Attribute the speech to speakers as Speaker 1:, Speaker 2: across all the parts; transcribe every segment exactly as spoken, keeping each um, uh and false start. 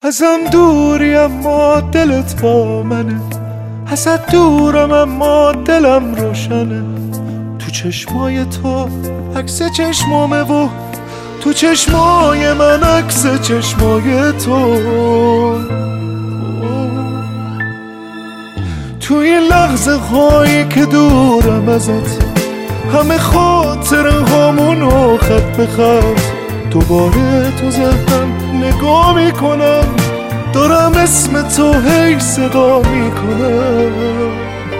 Speaker 1: ازم دوری اما دلت با منه، ازت دورم اما دلم روشنه. تو چشمای تو عکس چشمامه و تو چشمای من عکس چشمای تو. تو این لحظه هایی که دورم ازت، همه خاطر هامونو خط به خط دوباره تو ذهنم نگاه میکنم، دارم اسم تو هی صدا میکنم.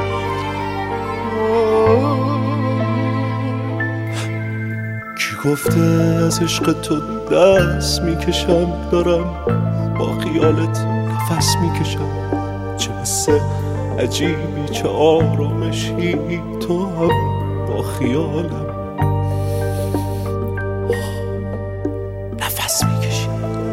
Speaker 1: کی گفته از عشق تو دست میکشم، دارم با خیالت نفس میکشم. چه حس عجیبی، چه آرامشی، تو هم با خیالم نفس میکشی.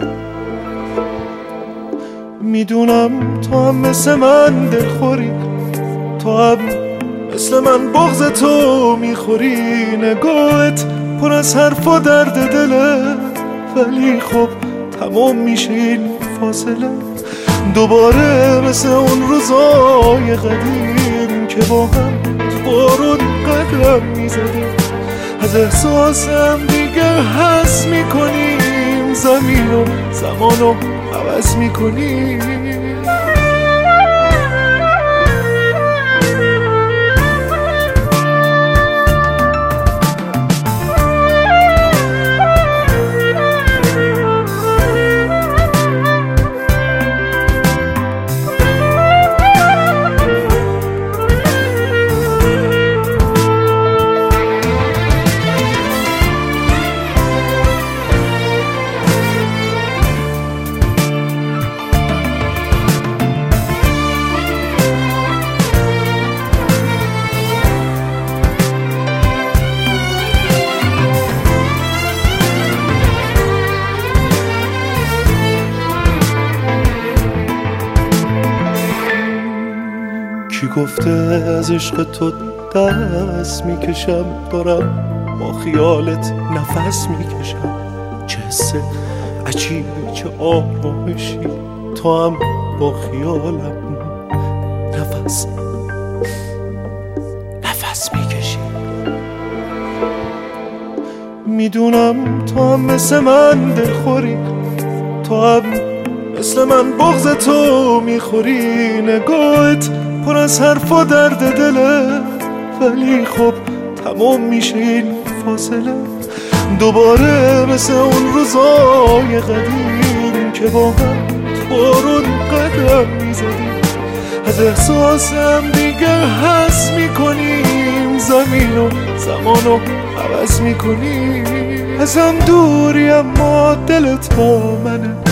Speaker 1: میدونم تو هم مثل من دلخوری، تو هم مثل من بغض تو میخوری. نگاهت پر از حرف و درد دله، ولی خب تمام میشه این فاصله. دوباره مثل اون روزای قدیم که با هم تو بارون قدم میزدیم. از احساسم دیگه حس میکنیم، زمین و زمانو عوض میکنیم. کی گفته از عشق تو دست میکشم، دارم با خیالت نفس میکشم. چه حس عجیبی، چه آرامشی، تو هم با خیالم نفس نفس میکشی. میدونم تو هم مثل من دلخوری، تو هم مثل من بغض تو میخوری. نگاهت پر از حرف و درد دله، ولی خب تمام میشه این فاصله. دوباره مثل اون روزای قدیم که با هم تو بارون قدم میزدیم. از احساسم دیگه حس میکنیم، زمین و زمانو عوض میکنیم. ازم دوری اما دلت با منه،